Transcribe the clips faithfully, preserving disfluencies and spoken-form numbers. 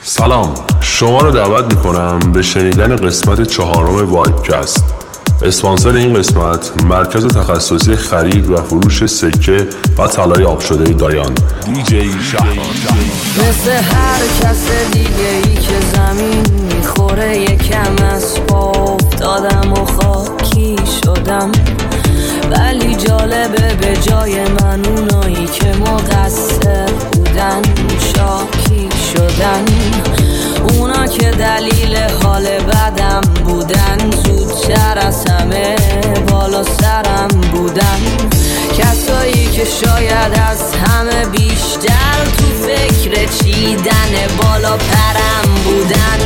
سلام، شما رو دعوت میکنم به شنیدن قسمت چهارم وایبکست. اسپانسر این قسمت مرکز تخصصی خرید و فروش سکه و طلای آب شده دایان، دیجی شهران. مثل هر کس دیگه ای که زمین میخوره یکم از پا افتادم و خاکی شدم، ولی جالبه به جای من اونایی که مقصر بودن شاکی شدن. اونا که دلیل حال بدم بودن زودتر از همه بالا سرم بودن. کسایی که شاید از همه بیشتر تو فکر چیدن بالا پرم بودن.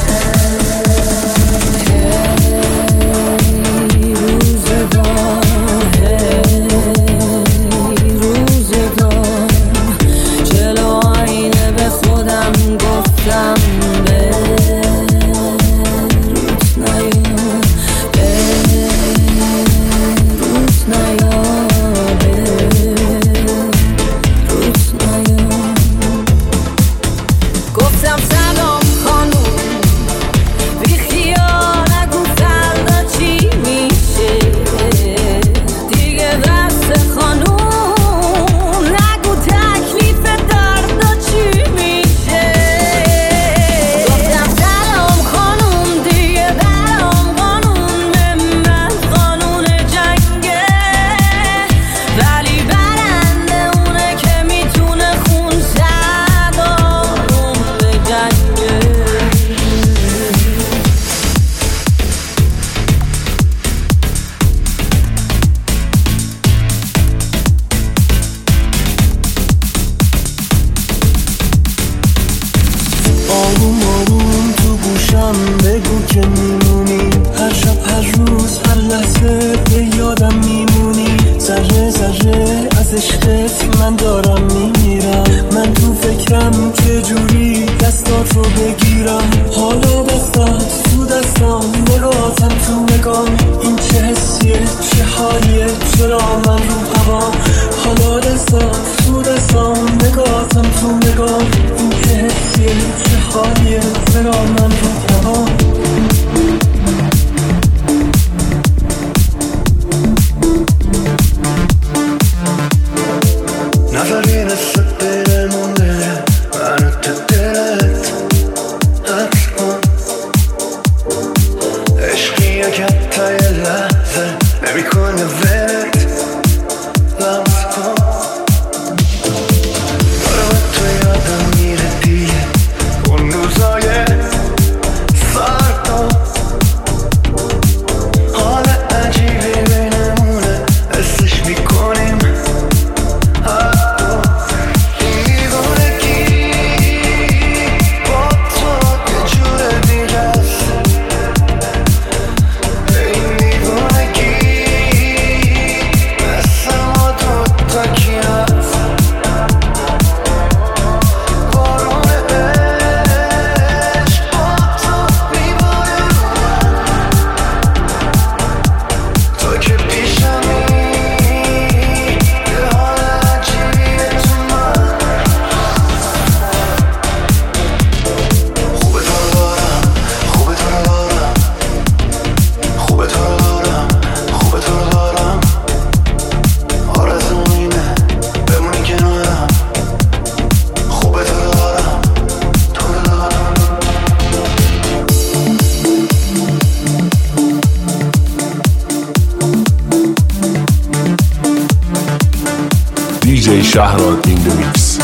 دیجی شهران این دو میکس.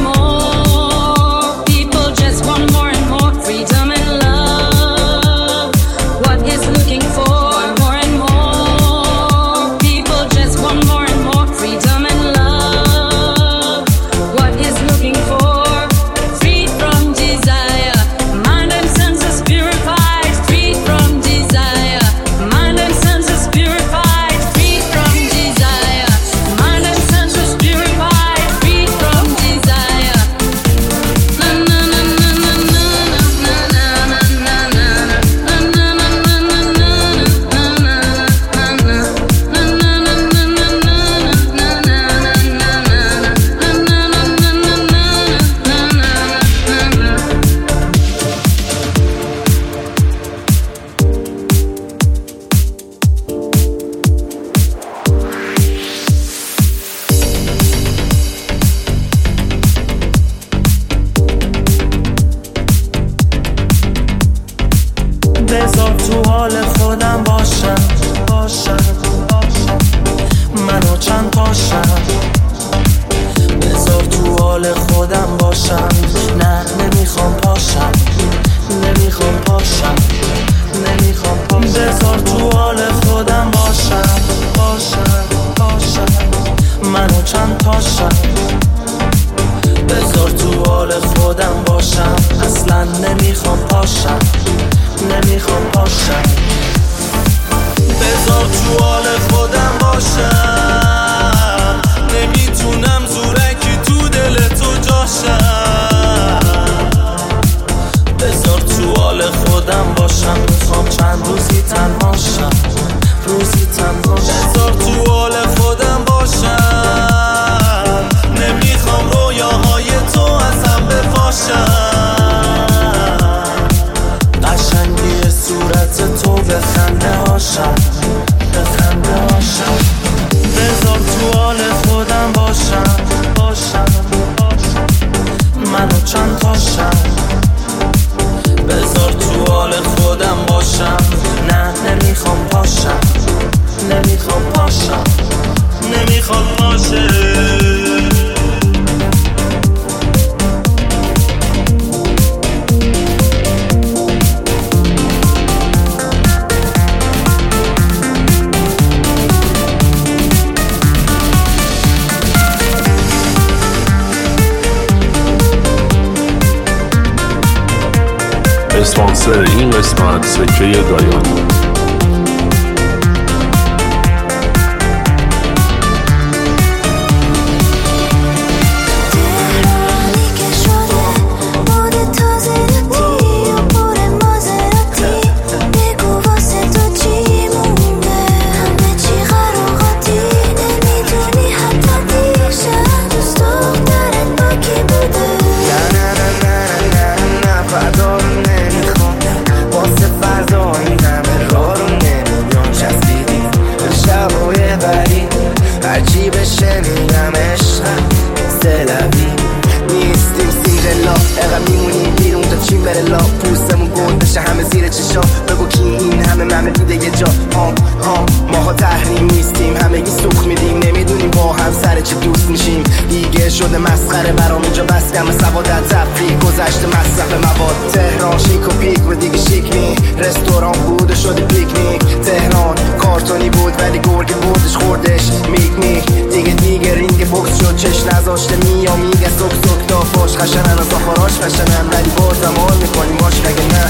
Freedom and love. حال خودم باشم باشم منو چند پاشم بذار تو حال خودم باشم نه نمیخوام پاشم نمیخوام پاشم نمیخوام پاشم بذار تو حال خودم باشم باشم باشم منو چند پاشم بذار تو حال خودم باشم اصلا نمیخوام پاشم نمیخوام پاشم بذار تو حال خودم باشم نمیتونم زورکی تو دل تو جاشم بذار تو حال خودم باشم میخوام چند روزی تنهاشم روزی تنهاشم بذار تو حال خودم باشم نمیخوام رویاهای تو از هم بپاشم قشنگی صورت تو به خنده هاشم به خنده هاشم بذار تو حال خودم باشم باشم منو چند تاشم بذار تو حال خودم باشم نه نمیخوام پاشم نمیخوام پاشم نمیخوام پاشم اسپانسر این قسمت سکه دایان. شده مسخره برام اینجا بس کم سوادت تفریح گذشته مصرف مواد تهران شیک و پیک و دیگه شیک نی رستوران بود و شده پیکنیک تهران کارتونی بود ولی گرگ بودش خوردش میک میک دیگه دیگه رینگ بوکس شد چش نذاشته میا میگه سک سک تا فاش خشنن و زافاراش خشنن ولی بازم حال میکنی ماش مگه نه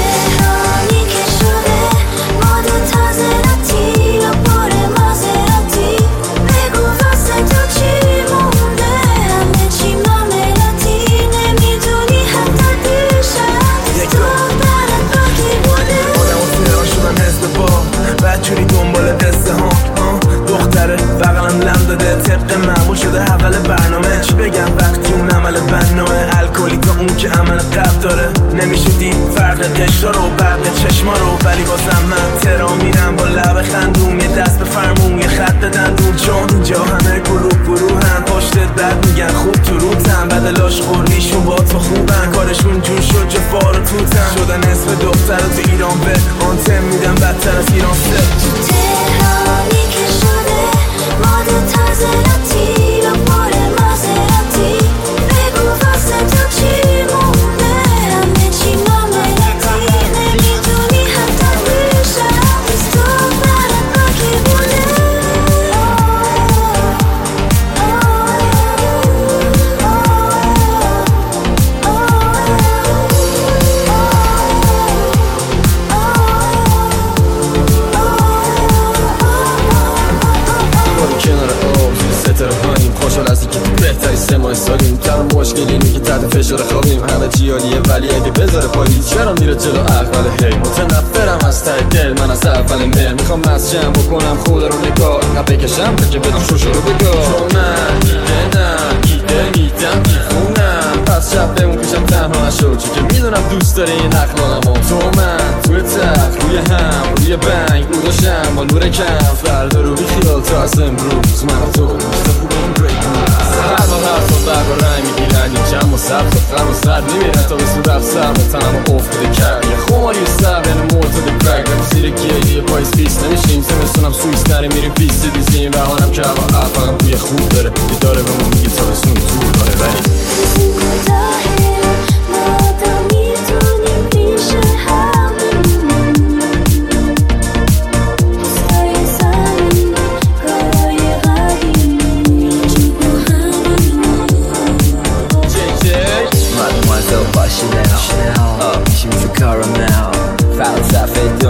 تهرانی که شده ماد تازه راتی و پر مازراتی بگو واسه تو چی مونده همه چی ماملاتی نمیدونی حتی دیشب تو برات باقی بوده آدم و تهران شدن حزب با بدجوری دنبال قصه ها دختره بغلم لم داده طبق معمول شده اول برنامه چی بگم وقتی اون عمل بناه الکلی تا اون که عمل قبل داره نمیشه دید فرق قشتا رو برق چشما رو ولی بازم من تهران میرم با لب خندوم یه دست به فرمون یه خط بدن دون چون اینجا همه گروه گروه هم پشتت بد میگن خوب تو روتن بدلاش خوردیشون با تو خوبن کارشون جون شد جفار و توتن شدن اسم دختر تو ایران به آنتم میدن بدتر از ایران سه تهرانی که شده ماد تازه راتی و پر مازراتی بگو واسه تو چی مونده همه چی ماملاتی نمیدونی حتی دیشب تو برات باقی بوده بهتری سه ماه سالیم تنها مشکل اینه که تحت فشار خوابیم همه چی عالیه ولی اگه بذاره پاییز چرا میره جلو اول هی متنفرم از ته دل من از اول مل میخوام مسجم بکنم خود رو نگاه اینقدر بکشم که بدون شوشو رو بگاه چون من دیگه نه ایده میدم میخونم پس شب بمون پیشم تنها نشو چون که میدونم دوست داری این اخلاقمو تو من توی تخت روی هم روی بنگ رو داشتم با نور کم فردا رو بیخیال تا از امروز من و تو مثل خوبم بریک هر با هر تا برگ و رنگ میگیرن یه جمع و سبت و خرم و سرد میمیرن تا به سود افسر با تنم و افتاده کرد یه خماری سر بین مرتد برگ و سیر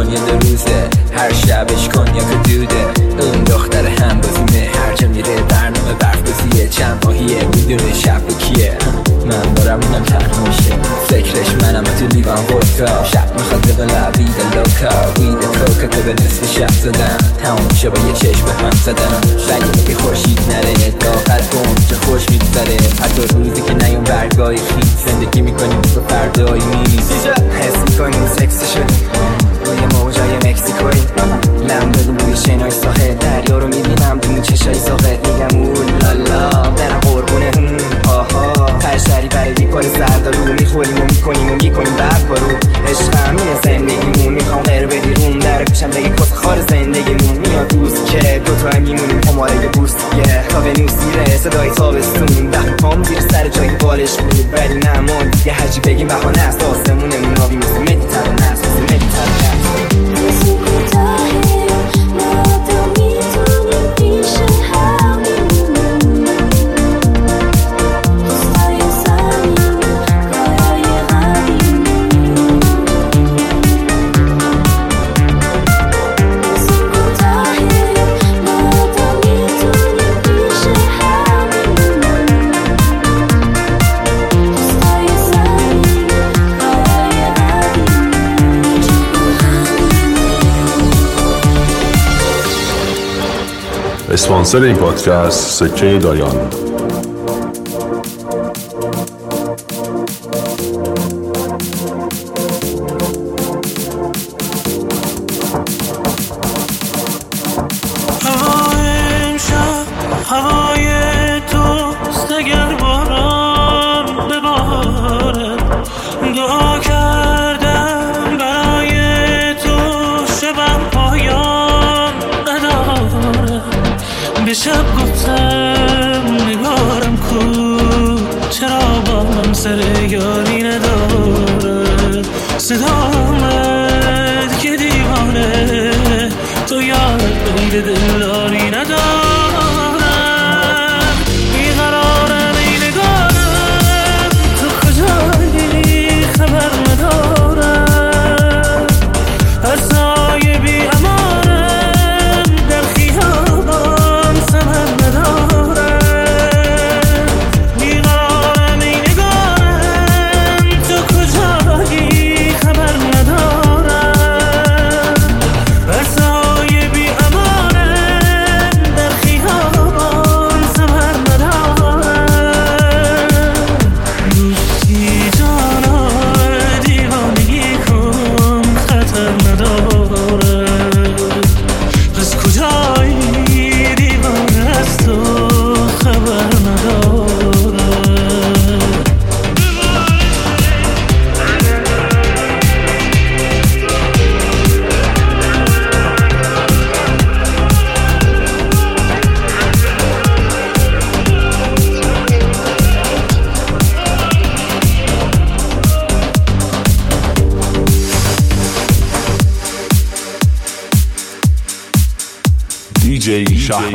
یه دو روزه هر شبش کنیاک دوده اون دختر هم بازیمه هر جا میره برنامه برف بازیه چند ماهیه میدونه شب کیه من دارم اینم تنها میشه فکرش منم تو لیوان ودکا شب میخواد ببلا وید لوکا وید کوکا که به نصف شب زدم تمام میشه با یه چشم به هم زدم بگه که خورشید نره داخل کن چه خوش میگذره حتی روزی که نیون برگای خیلی زندگی میکنیم تو فردایی نیست حس میکنیم سکسی شدیم روی موجای مکسیکوی لم بدیم روی شنای ساحل دریا رو میبینم تو چشای ساقه میگم اولالا برم قربونه آها تشتری برای بیکار سردارو میخوریم و میکنیم و میکنیم بعد بارو عشق همینه زندگیمون میخوام غیر بدی روم در پیشم بگی کس خار زندگیمون میاد دوست که دوتای میمونیم هماره یه بورسیه تا به نوسیره صدای تابستون ده پام زیر سر جایی بالش بود ولی نمان یه هرچی بگیم بهانه است آسمونمون آبی مثل مدیترانه است مثل مدیترانه است اسپانسر این پادکست سکه دایان. شب گفتم نگارم کو چرا با من سر یاری نداره صدا آمد که دیوانه تو یاد بید دلداری ندارم بیقرارم ای نگارم تو کجایی خبر ندارم از سایه بی امانم در خیابان سمر ندارم بیقرارم ای نگارم تو کجایی خبر ندارم از سایه بی امانم در خیابان سمر ندارم دوستی جانا دیوانگی کن خطر نداره از کجایی دیوانه از تو خبر نداره دی جی شهرام.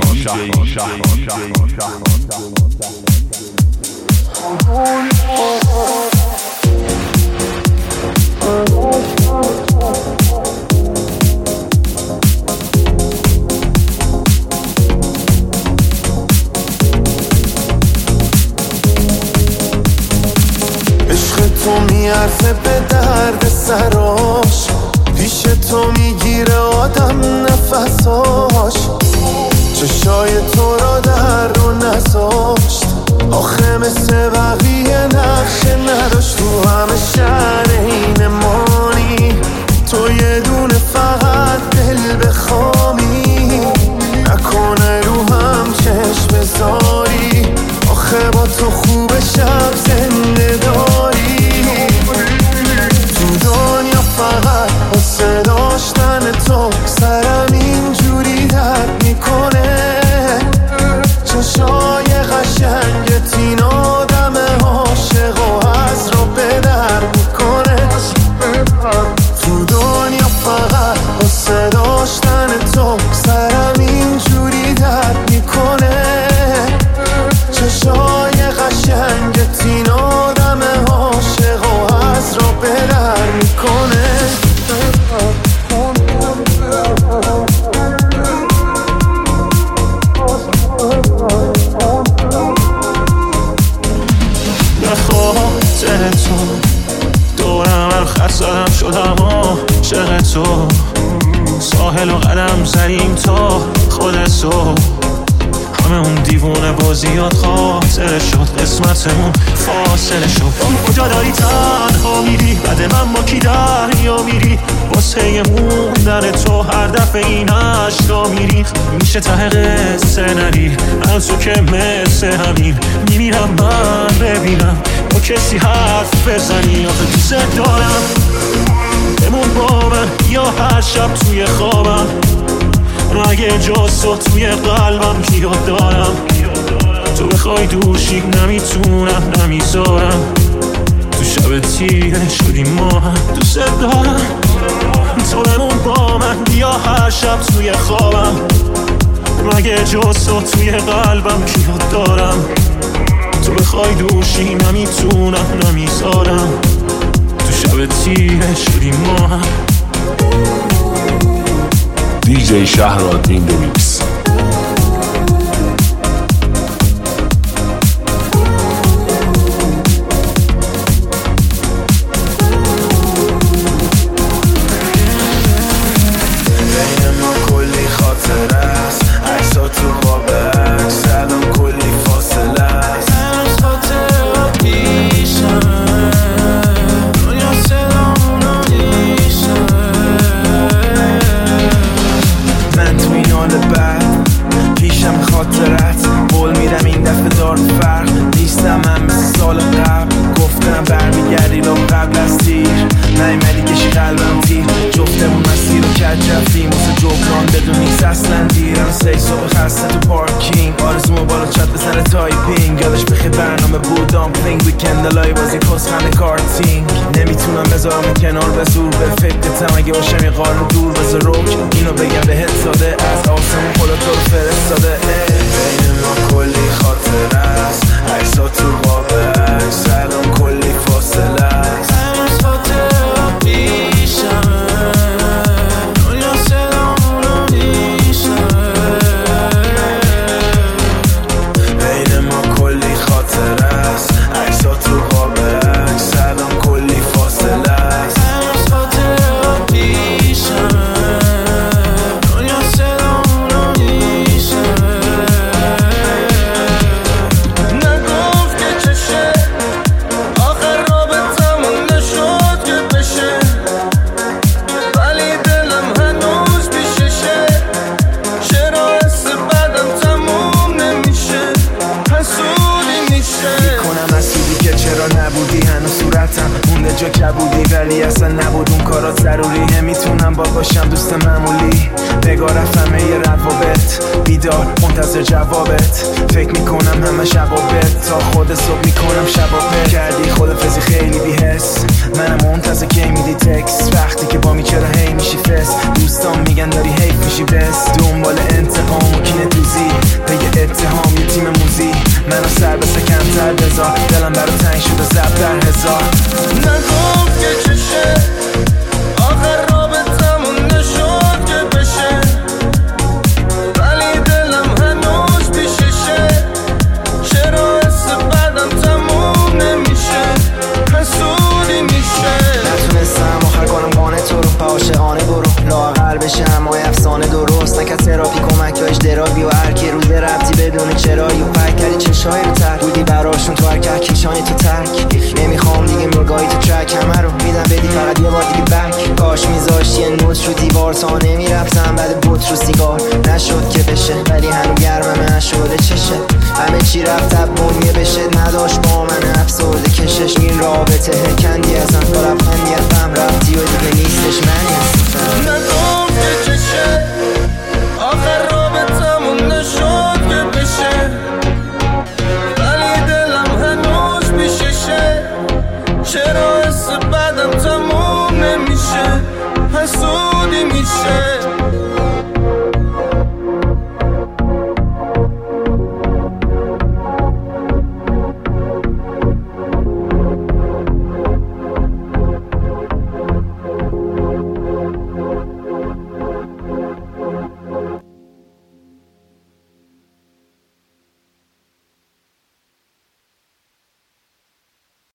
عشق تو میارزه به درد سراش پیش تو میگیره آدم نفساش چشای تو را در رو نذاشت آخه مثل بقیه نقشه نداشت تو همه شهر این مانی تو یه دونه فقط دل بخوامی نکنه رو هم چشم بذاری آخه با تو خوب شب زنده داری تو دنیا فقط واسه داشتن تو سرم اینجوری درد میکنه چشای قشنگت این آدم عاشق و از رو به در میکنه تو دنیا فقط واسه داشتن تو سرم اینجوری درد میکنه چشای قشنگت تو ساحل و قدم زنیم تا خود صبح همه اون دیوونه بازیات خاطره شد قسمتمون فاصله شد کجا داری تنها میری بعد من با کی دریا میری واسه موندن تو هر دفعه این عشقا میری میشه ته قصه نری از تو که مثل همین میمیرم من ببینم با کسی حرف بزنی آخه دوست دارم بمون با من یا هر شب توی خوابم اگه جز تو توی قلبم یاد دارم تو بخوای دوشی نمیتونم نمیذارم تو شب تیره شدی ما هم دوست دارم تو بمون با من بیا هر شب توی خوابم اگه جز تو توی قلبم یاد دارم تو بخوای دوشی نمیتونم نمیذارم تو شب تیره شدی ما هم دی جی شهرآدین ریمیکس. بین ما کلی خاطره است عکسا تو قاب عکس الان کلی فاصله است هنوز خاطره پیشم دنیا صدامونو میشم من تو این حال بد پیشم خاطرت بول میرم این دفعه دار فرق نیستم من مثل سال قبل گفتم برمیگردی لام قبل از تیر نیمدی کشی قلبم تیر جفتمون مسیر رو کج رفتیم واسه جبران بدون نیست اصلا دیرم سی صبح خسته تو پارکینگ آرزومو بالا چت بزنه تایپینگ یادش بخیر برنامه بود آمپلینگ ویکند لای بازی پسخنه کارتینگ نمیتونم بذارم کنار به زور به فکرتم اگه باشم یه قارن دور بذار روک اینو بگم بهت ساده از آسمون خدا تو رو فرستاده بین ما کلی خاطره است عکسا تو قاب عکس الان کلی فاصله است هنوز خاطره پیشم دنیا صدامونو میشم بین ما کلی خاطره است عکسا تو قاب عکس الان کلی فاصله است هنوز خاطره پیشم دنیا صدامونو میشم نگفت که چشه آخر رابطمون نشد که بشه ولی دلم هنوز پیششه چرا حس بعدم تموم نمیشه حسودی میشه میکنم حسودی که چرا نبودی هنوز صورتم مونده جا کبودی ولی اصلا نبود اون کارات ضروری نمیتونم با باشم دوست معمولی بگاه رفتم یه روابط بیدار منتظر جوابت فکر میکنم همه شبابت تا خود صبح میکنم شبابت کردی خدافزی خیلی بی‌حس منم منتظر کی میدی تکس وقتی که با می چرا هی میشی فس دوستان میگن داری حیف میشی بس دنبال انتقام و کینه دوزی پی اتهام یه تیم موزی منو سر بسه کمتر بذار دلم برا تنگ شده زب در هزار نگفت که چشه آخر رابطمون نشد که بشه ولی دلم هنوز پیششه چرا حس بعدم تموم نمیشه حسودی میشه نتونستم آخر کنم قانه تو رو به عاشقانه برو لااقل بشه همای افسانه درست نکرد تراپی کمک یا اجدرابی و هر کی روز ربطی بدون چرایی و پک کردی چشای رو تر بودی براشون تو هر کیشانی تو ترک نمیخوام دیگه مرگاهی تو ترک همه رو میدم بدی فقط یه بار دیگه بک کاش میذاشتی یه نوت رو دیوار تا نمیرفتم بعد بوت رو سیگار نشد که بشه ولی هنو گرمم نشده چشه همه چی رفت تبونیه بشه نداشت با من افسرده کشش این رابطه هکندی ازم تا رفتم یه فهم رفتی و دیگه نیستش منی هستم